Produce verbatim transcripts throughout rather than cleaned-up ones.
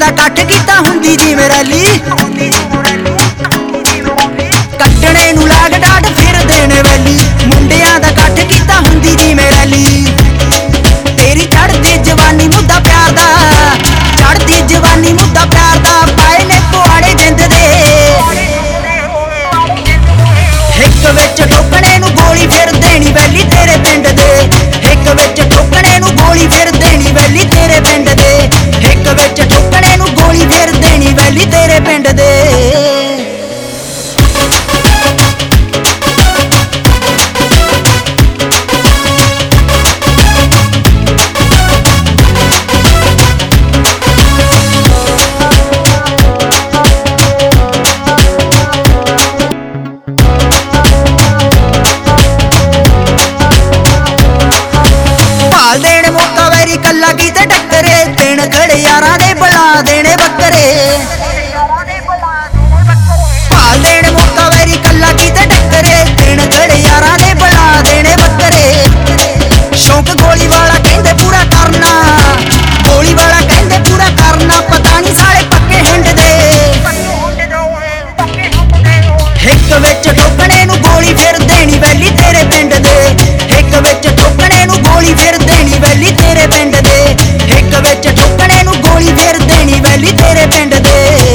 ਕੱਠ ਕੀਤਾ ਹੁੰਦੀ ਜਿਵੇਂ ਰੈਲੀ ਕੱਟਣੇ ਨੂੰ ਲਾਗ ਡਾਟ ਫਿਰਦੇ ਨੇ ਵੈਲੀ ਮੁੰਡਿਆਂ ਦਾ ਕੱਠ ਕੀਤਾ ਹੁੰਦੀ ਜਿਵੇਂ ਰੈਲੀ ਤੇਰੀ ਚੜ੍ਹਦੀ ਜਵਾਨੀ ਮੁੱਦਾ ਪਿਆਰ ਦਾ ਚੜ੍ਹਦੀ ਜਵਾਨੀ ਮੁੱਦਾ ਪਿਆਰ ਦਾ ਪਾਏ ਨੇ ਪੁਆੜੇ ਜਿੰਦ ਦੇ ਹਿੱਕ ਵਿੱਚ ਠੋਕਣੇ ਨੂੰ ਗੋਲੀ ਫਿਰ ਦੇਣੀ ਵੈਲੀ ਤੇਰੇ ਪਿੰਡ ਦੇ ਹਿੱਕ ਵਿੱਚ ਠੋਕਣੇ ਨੂੰ ਗੋਲੀ ਫਿਰ ਦੇਣੀ ਵੈਲੀ ਤੇਰੇ ਪਿੰਡ ਦੇ ਹਿੱਕ ਵਿੱਚ ਠੋਕਣੇ ਨੂੰ ਗੋਲੀ ਫਿਰ ਦੇਣੀ ਵੈਲੀ ਤੇਰੇ ਪਿੰਡ ਦੇ ਕੱਲਾ ਕੀ ਤੇ ਟੱਕਰੇ ਤਿੰਨ ਖੜੇ ਯਾਰਾਂ ਦੇ ਬੁਲਾ ਦੇਣੇ ਬੱਕਰੇ ਭਾਲ ਦੇਣ ਮੌਕਾ ਵੈਰੀ ਕੱਲਾ ਕੀ ਤੇ ਟੱਕਰੇ ਤਿੰਨ ਖੜੇ ਯਾਰਾਂ ਦੇ ਬੁਲਾ ਦੇਣੇ ਬੱਕਰੇ ਸ਼ੌਂਕ ਗੋਲੀ ਵਾਲਾ ਕਹਿੰਦੇ ਪੂਰਾ ਕਰਨਾ ਗੋਲੀ ਵਾਲਾ ਕਹਿੰਦੇ ਪੂਰਾ ਕਰਨਾ ਪਤਾ ਨਹੀਂ ਸਾਲੇ ਪੱਕੇ ਹਿੰਡ ਦੇ ਹਿੱਕ ਵਿੱਚ ਠੋਕਣੇ ਨੂੰ ਗੋਲੀ ਫਿਰ ਦੇਣੀ ਵੈਲੀ ਤੇਰੇ ਪਿੰਡ ਦੇ ਹਿੱਕ ਵਿੱਚ ਠੋਕਣੇ ਨੂੰ ਗੋਲੀ ਫਿਰ ਦੇਣੀ ਵੈਲੀ ਤੇਰੇ ਪਿੰਡ ਦੇ ਹਿੱਕ ਵਿੱਚ ਠੋਕਣੇ ਨੂੰ ਗੋਲੀ ਫਿਰ ਦੇਣੀ ਵੈਲੀ ਤੇਰੇ ਪਿੰਡ ਦੇ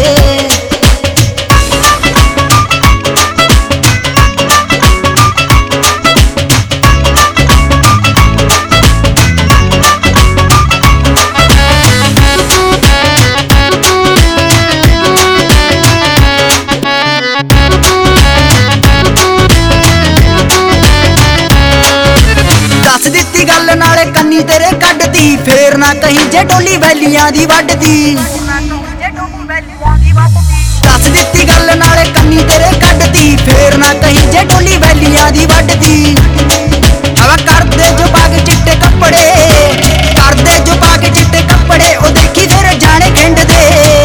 ਗੱਲ ਨਾਲੇ ਕੰਨੀ ਤੇਰੇ ਕੱਢਦੀ ਫੇਰ ਨਾ ਕਹੀਂ ਜੇ ਡੋਲੀ ਵੈਲੀਆਂ ਦੀ ਵੱਢਦੀ ਦੱਸ ਦਿੱਤੀ ਗੱਲ ਨਾਲੇ ਕੰਨੀ ਤੇਰੇ ਕੱਢਦੀ ਫੇਰ ਨਾ ਕਹੀਂ ਜੇ ਡੋਲੀ ਵੈਲੀਆਂ ਦੀ ਵੱਢਦੀ ਹਵਾ ਕਰਦੇ ਜੋ ਪਾ ਕੇ ਚਿੱਟੇ ਕੱਪੜੇ ਕਰਦੇ ਜੋ ਪਾ ਕੇ ਚਿੱਟੇ ਕੱਪੜੇ ਉਹ ਦੇਖੀ ਫਿਰ ਜਾਣੇ ਖਿੰਡ ਦੇ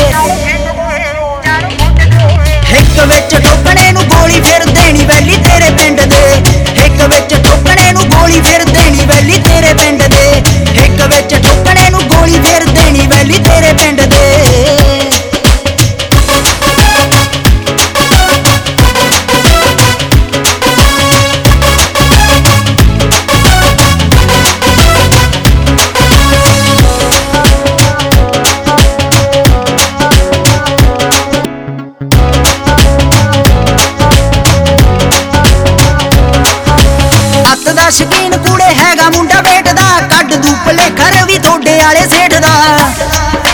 ਹਿੱਕ ਵਿੱਚ ਠੋਕਣੇ ਨੂੰ ਗੋਲੀ ਫਿਰ ਦੇਣੀ ਵੈਲੀ ਤੇਰੇ ਪਿੰਡ ਦੇ ਹਿੱਕ ਵਿੱਚ ਠੋਕਣੇ ਨੂੰ ਗੋਲੀ ਫਿਰ ਦੇਣੀ ਵੈਲੀ ਤੇਰੇ ਪਿੰਡ ਦੇ ਹਿੱਕ ਵਿੱਚ ਠੋਕਣੇ ਨੂੰ ਗੋਲੀ ਫਿਰ ਦੇਣੀ ਵੈਲੀ ਤੇਰੇ ਪਿੰਡ ਦੇ ਸ਼ਕੀਨ ਕੂੜੇ ਹੈਗਾ ਮੁੰਡਾ ਵੇਟ ਦਾ ਕੱਢ ਦੂ ਭਲੇਖਾ ਵੀ ਤੁਹਾਡੇ ਵਾਲੇ ਸੇਠ ਦਾ